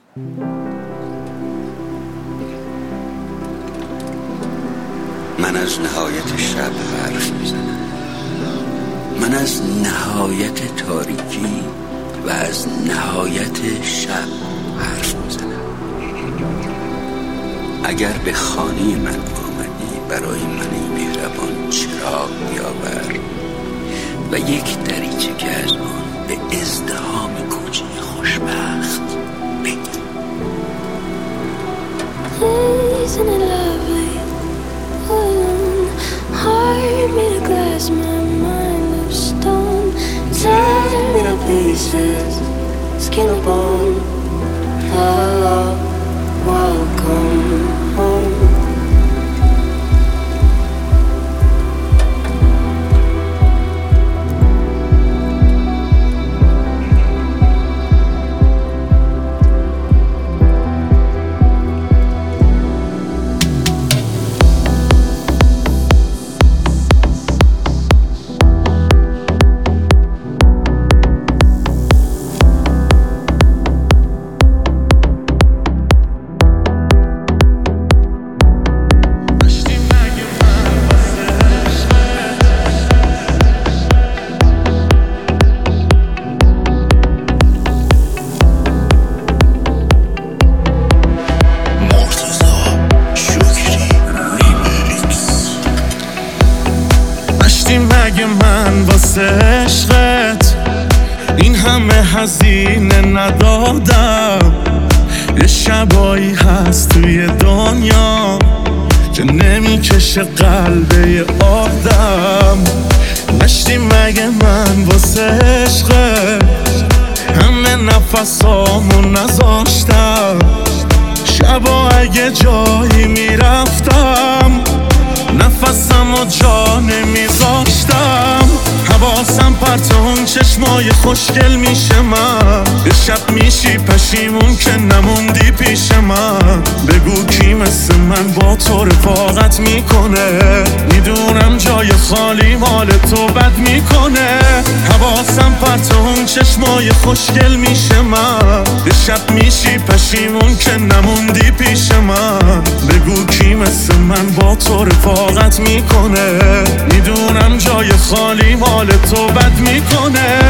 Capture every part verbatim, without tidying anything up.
من از نهایت شب حرف میزنم، من از نهایت تاریکی و از نهایت شب حرف میزنم. اگر به خانه من آمدی برای من مهربان چراغ بیاور و یک دریچه که از آن به ازدحام کوچه خوشبخت بگی. Isn't it lovely? Alone, heart made of glass, my mind of stone. Tear me to pieces, skin and bone. Oh, welcome home. مگه من واسه عشقت این همه هزینه ندادم؟ یه شبایی هست توی دنیا که نمیکشه قلبه یه آدم. نشتی مگه من واسه عشقت همه نفسامو نذاشتم؟ شبا اگه جایی میرفتم نفسم و جا نمیذاشتم. حواسم پرت اون چشمای خوشگل میشه من، یه شب میشی پشیمون که نموندی پیش من. بگو کی مثل من با تو رفاقت میکنه؟ میدونم جای خالی مال تو بد میکنه. حواسم پرت اون چشمای خوشگل میشه من، یه شب میشی پشیمون که نموندی پیش من. بگو کی مثل من با تو رفاقت میکنه؟ میدونم جای خالی مال تو بد میکنه.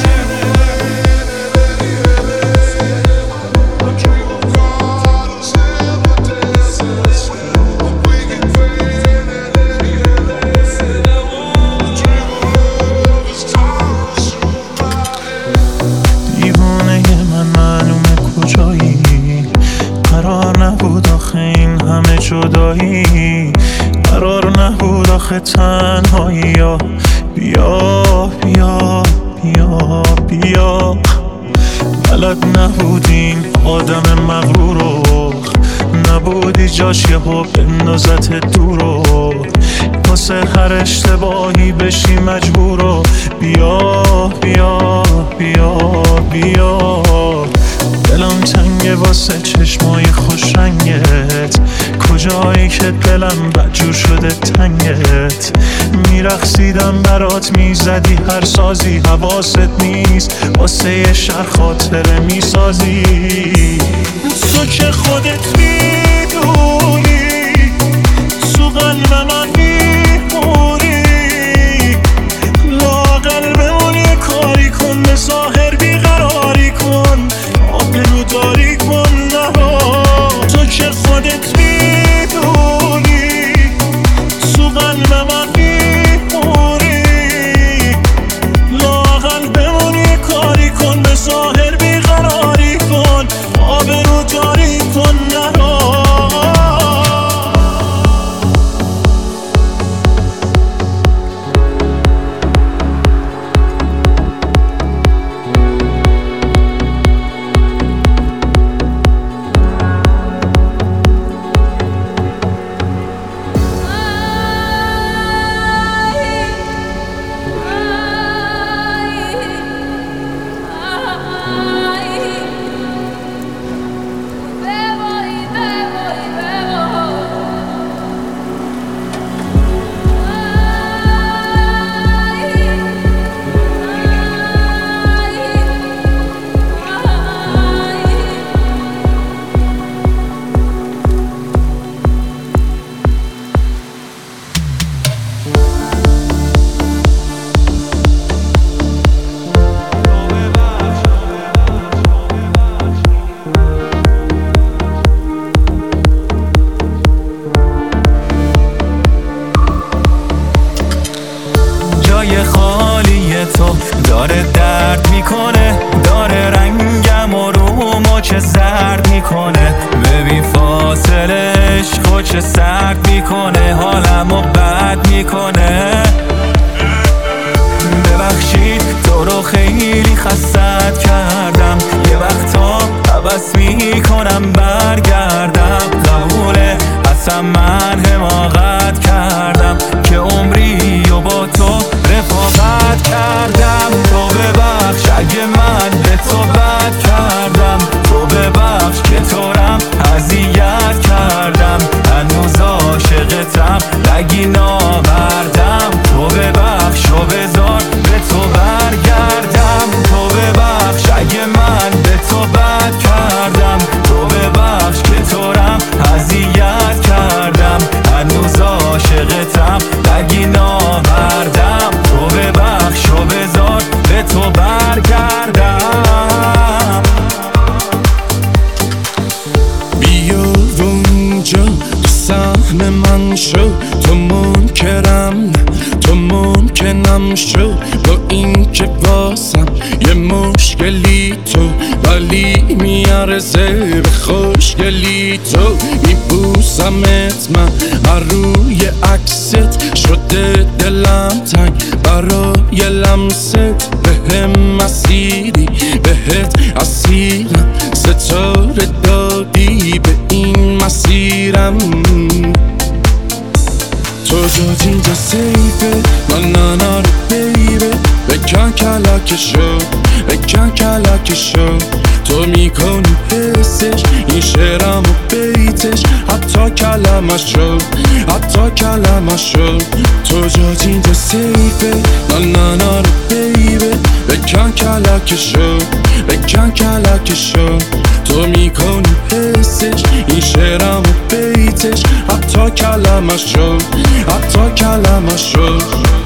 دیوانه من معلومه کجایی، قرار نبود آخه این همه جدایی، قرار نبود آخه تنهایی. یا بیا بیا بیا بیا، بلد نبودین آدم مغرورو، نبودی جاش یه ها بندازت دورو، واسه هر اشتباهی بشی مجبورو. بیا بیا بیا بیا، دلم تنگه واسه چشمای خوش رنگت، کجایی که دلم بدجور شده تنگت. میرقصیدم برات میزدی هر سازی، حواست نیست واسه یه شهر خاطره میسازی. تو که خودت میدونی تو قلب من میمونی، لااقل بمونی کاری کن، به ظاهر بیقراری کن، آبرو داری کن. نه تو که خودت میدونی تو قلب من میمونی، لااقل بمونی کاری کن، به ظاهر بیقراری کن، آبرو داری کن. نه چه زرد میکنه، ببین فاصله عشقو چه سرد میکنه، حالمو بد میکنه. ببخشید تو رو خیلی خستت کردم، یه وقتا عوض میکنم برگردم. قبوله اصلا من حماقت کردم که عمری و با تو رفاقت کردم. تو ببخش اگه من به تو بد کردم، تو ببخش که تو رم اذیت کردم. هنوز عاشقتم نگی ناوردم، تو ببخش و بذار به تو برگردم. تو ببخش اگه من به تو بد کردم، تو ببخش که تو رم اذیت کردم. هنوز عاشقتم نگی ناوردم، تو ببخش و بذار به تو برگردم. بیا اونجا تو سهم من شو، تو منکرم تو ممکنم شو. با این که واسم یه مشکلی تو، ولی میارزه به خوشگلی تو. میبوسمت من روی عکست، شده دلم تنگ برای لمست. به هم مسیری بهت اسیرم، ستاره دادی به این مسیرم. تو جات اینجا سیفه من ننار بیبه، بکن کلکشو بکن کلکشو. تو میکنی حسش این شعرم و بیتش، حتی کلمشو حتی کلمشو. تو جات اینجا سیفه من ننار بیبه، بکن کلکشو بکن کلکشو. تو میکنی حسش این شعرم و بیتش، حتی کلمشو حتی کلمشو.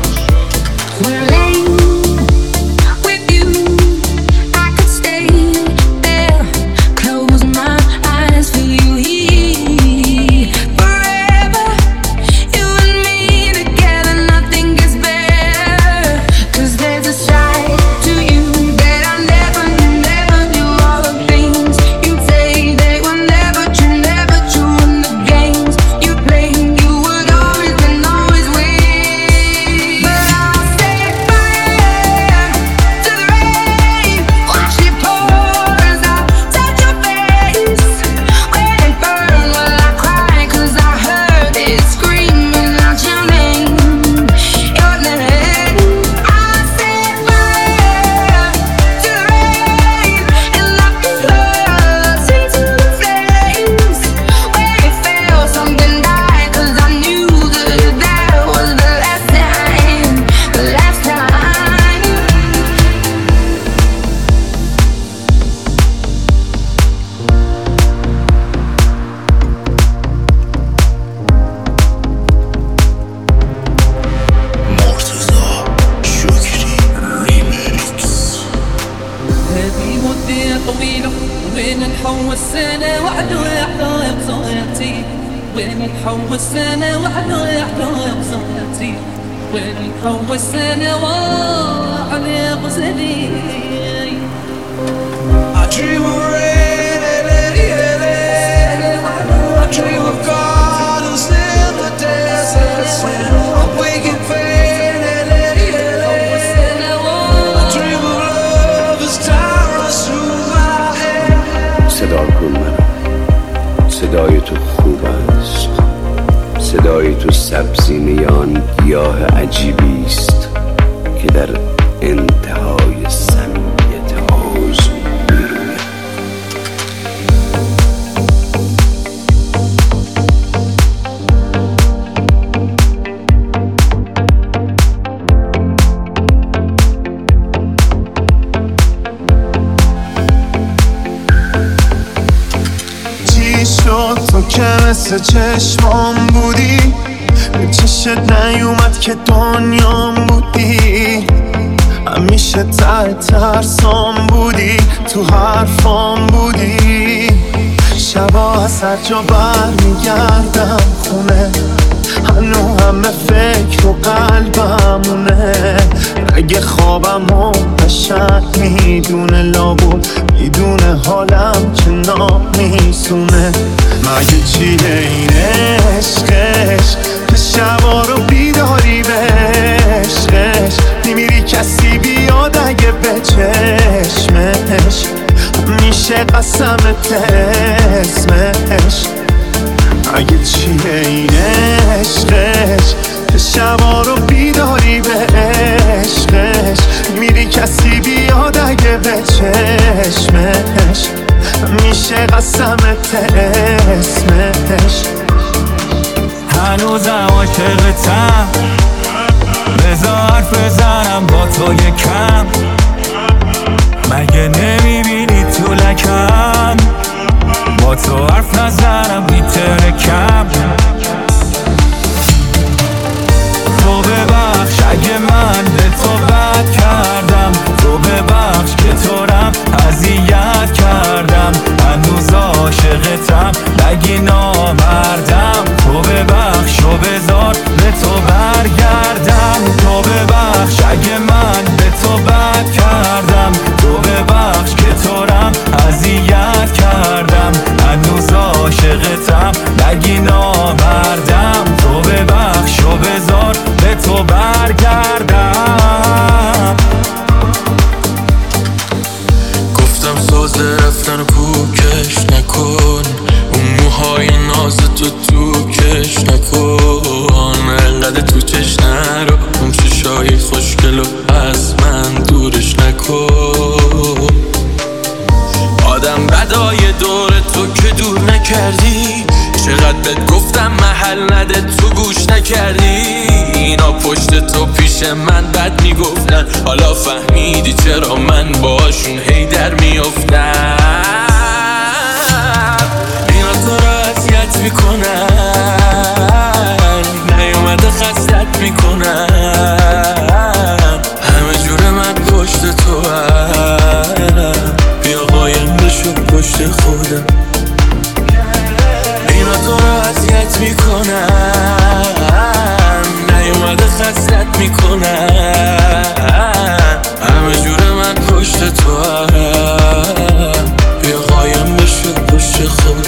وين نحوس سنة وحده يحلى بصوتي، وين نحوس سنة وحده يحلى بصوتي، وين نحوس سنة وحده بصوتي. I dream of rain, I dream of gardens in the desert. I'm waking pain, I dream of love as time runs through my head. صدا کن منو، صدای تو خوب است، صدای تو سبزینه آن گیاه عجیبی است که در انتهای سمیت آزو میروید. چی شد تو که مثل چشمام بودی، به چشت نیومد که دنیام بودی. همیشه ته ترسام بودی، تو حرفام بودی. شبا از هر جا بر میگردم خونه، هنو همه فکر و قلبمونه. اگه خوابم و قشنگ میدونه، لابد میدونه حالم که تنها میسونه. مگه چیه این عشقش که شبا رو بیداری به عشقش نمیری کسی بیاد اگه به چشمش میشه قسمت اسمش. اگه چیه این عشقش که شبا رو بیداری به عشقش میری کسی بیاد اگه به چشمش میشه قسمت اسمش. هنوزم عاشقتم بذار حرف بزنم با تو یکم. مگه نمیبینی تو لکم با تو حرف نزنم میترکم. تو ببخش اگه من به تو بد کردم، تو ببخش که تو رم اذیت کردم. هنوز عاشقتم نگی نامردم، تو ببخش و بذار به تو برگردم. تو ببخش اگه من به تو بد کردم، تو ببخش که تو رم اذیت کردم. هنوز عاشقتم نگی نامردم، تو ببخش و بذار به تو برگردم. گفتم سازه رفتن و کوکش نکن، اون موهای ناز تو تو کش نکن. انقدر تو چش نرو، اون چشای خوشگل و از من دورش نکن. آدم بدای دور تو که دور نکردی، چقدر بهت گفتم محل نده تو گوش نکردی. اینا پشت تو پیش من بد میگفتن، حالا فهمیدی چرا من باشون هی در میافتم. اینا تو رو اذیت میکنن، نیومده خستت میکنن. همه جور من پشت تو هم، بیا قایم بشو پشت خودم. اینا تو رو اذیت میکنن، نیومده خستت میکنن. همه جور من پشت تو هم، بیا قایم بشو پشت خودم.